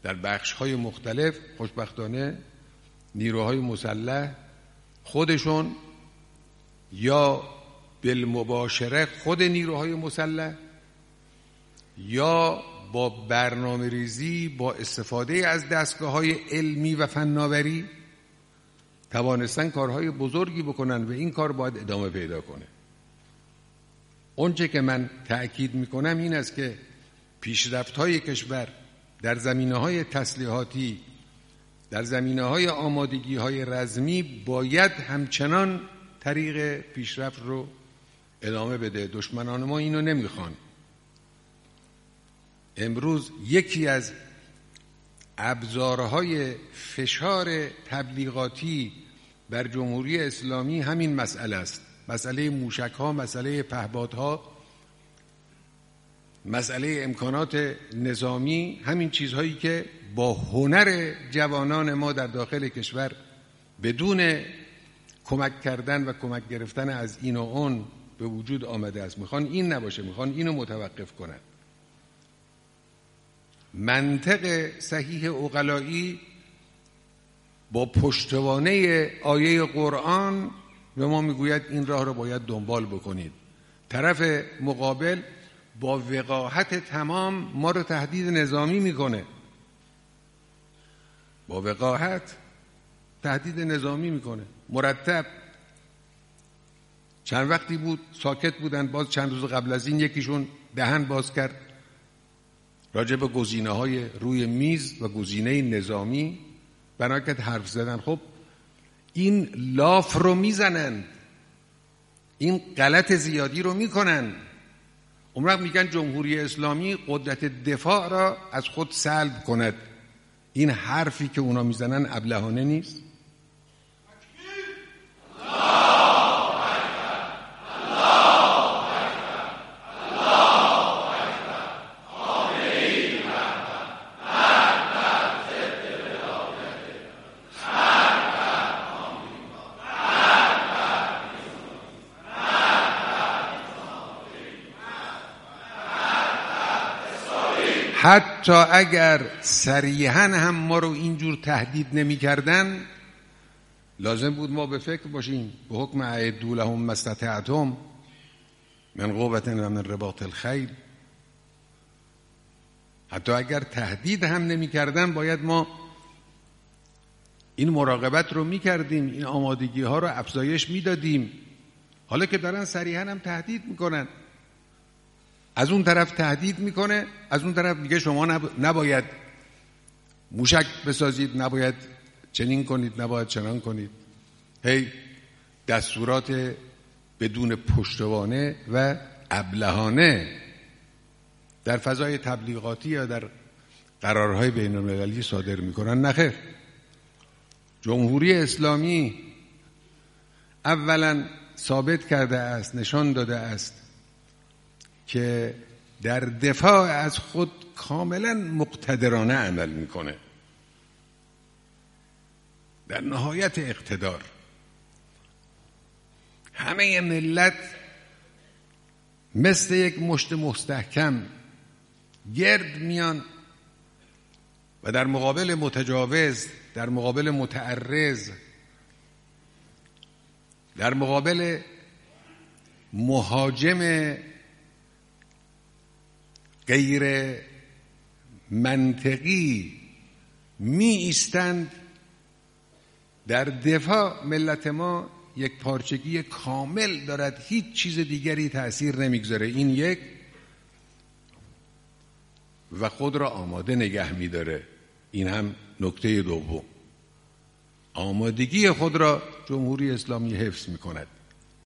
در بخش‌های مختلف خوشبختانه نیروهای مسلح خودشون یا بالمباشره خود نیروهای مسلح یا با برنامه ریزی با استفاده از دستگاه‌های علمی و فناوری توانستن کارهای بزرگی بکنن و این کار باید ادامه پیدا کنه. اونچه که من تأکید میکنم این است که پیشرفت‌های کشور در زمینه‌های تسلیحاتی، در زمینه‌های آمادگی‌های رزمی باید همچنان طریق پیشرفت رو ادامه بده. دشمنان ما اینو نمیخوان. امروز یکی از ابزارهای فشار تبلیغاتی بر جمهوری اسلامی همین مسئله است. مسئله موشک‌ها، مسئله پهپادها، مسئله امکانات نظامی، همین چیزهایی که با هنر جوانان ما در داخل کشور بدون کمک کردن و کمک گرفتن از این و اون به وجود آمده است. میخوان این نباشه، میخوان اینو متوقف کنن. منطق صحیح عقلایی با پشتوانه آیه قرآن به ما میگوید این راه رو باید دنبال بکنید. طرف مقابل با وقاحت تمام ما رو تهدید نظامی میکنه، با وقاحت تهدید نظامی میکنه مرتب. چند وقتی بود ساکت بودن، باز چند روز قبل از این یکیشون دهن باز کرد راجع به گزینه‌های روی میز و گزینه نظامی بناکت حرف زدن. خب این لاف رو میزنن، این غلط زیادی رو میکنن. اون وقت میگن جمهوری اسلامی قدرت دفاع را از خود سلب کند. این حرفی که اونا میزنن ابلهانه نیست؟ حتی اگر صریحاً هم ما رو اینجور تهدید نمی کردن، لازم بود ما به فکر باشیم. به حکم اعدوا لهم ما استطعتم من قوة و من رباط الخیل. حتی اگر تهدید هم نمی کردن باید ما این مراقبت رو می کردیم، این آمادگی ها رو افزایش می دادیم. حالا که دارن صریحاً هم تهدید می کنن، از اون طرف تهدید میکنه، از اون طرف میگه شما نباید موشک بسازید، نباید چنین کنید، نباید چنان کنید. هی دستورات بدون پشتوانه و ابلهانه در فضای تبلیغاتی یا در قرارهای بین المللی صادر میکنن. نخیر، جمهوری اسلامی اولا ثابت کرده است، نشان داده است که در دفاع از خود کاملا مقتدرانه عمل میکنه، در نهایت اقتدار. همه ملت مثل یک مشت مستحکم گرد میان و در مقابل متجاوز، در مقابل متعرض، در مقابل مهاجم غیر منطقی می ایستند. در دفاع ملت ما یک پارچگی کامل دارد، هیچ چیز دیگری تأثیر نمیگذاره. این یک، و خود را آماده نگه میداره. این هم نکته دوم، آمادگی خود را جمهوری اسلامی حفظ میکند.